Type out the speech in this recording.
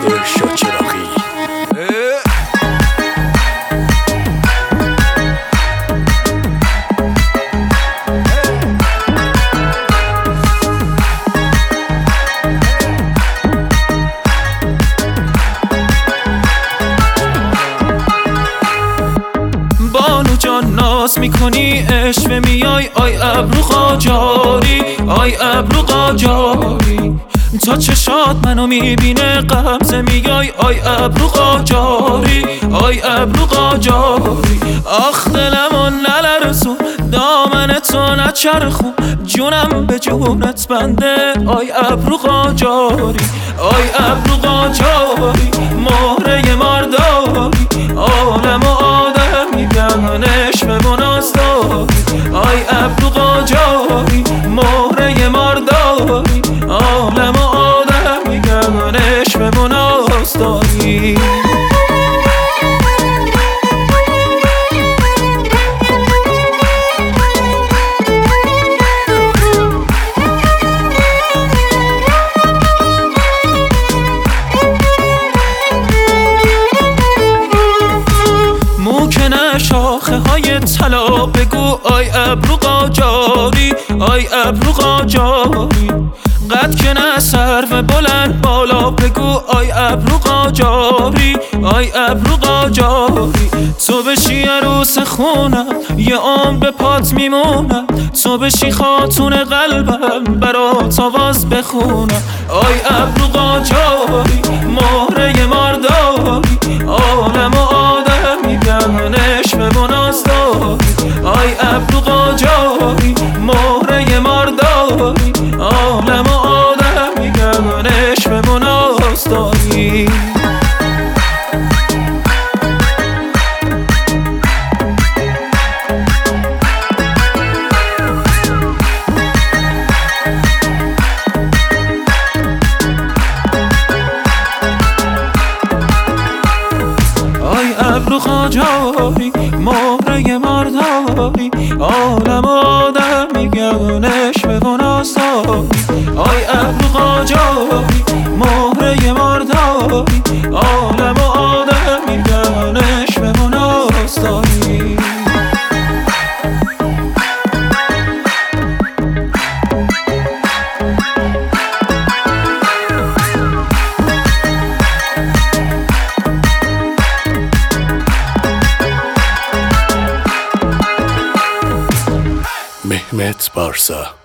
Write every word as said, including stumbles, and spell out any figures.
ارشاد چراغی. بانو جان ناز میکنی اشوه میای آی ابرو قاجاری، آی ابرو قاجاری. تا چشات منو میبینه غمزه میای آی ابرو قاجاری، آی ابرو قاجاری. آخ دلمو نلرزون دامن تو نچرخون، جونم به جونت بنده آی ابرو قاجاری، آی ابرو قاجاری. مهره مارداری عالم و آدم میگن اشوه و ناز داری، آی ابرو قاجاری. مهره مارداری عالم و آدم میگن اشوه و ناز داری. شاخه های طلا بگو آی ابرو قاجاری، آی ابرو قاجاری. قد که نه سرو بلند بالا بگو آی ابرو قاجاری، آی ابرو قاجاری. تو بشی عروس خونم یه عمر به پات میمونم، تو بشی خاتون قلبم برات آواز بخونم، آی ابرو قاجاری. مهره مارداری عالم و آدم میگن اشوه و ناز داری، آی ابرو قاجاری. مهره مارداری عالم و آدم میگن اشوه و ناز داری. ابرو قاجاری مهره مارداری عالم آدم میگن اشوه و ناز داری، آی ابرو قاجاری. مهره مارداری عالم آدم میگن اشوه و ناز داری. مهمت بارسا.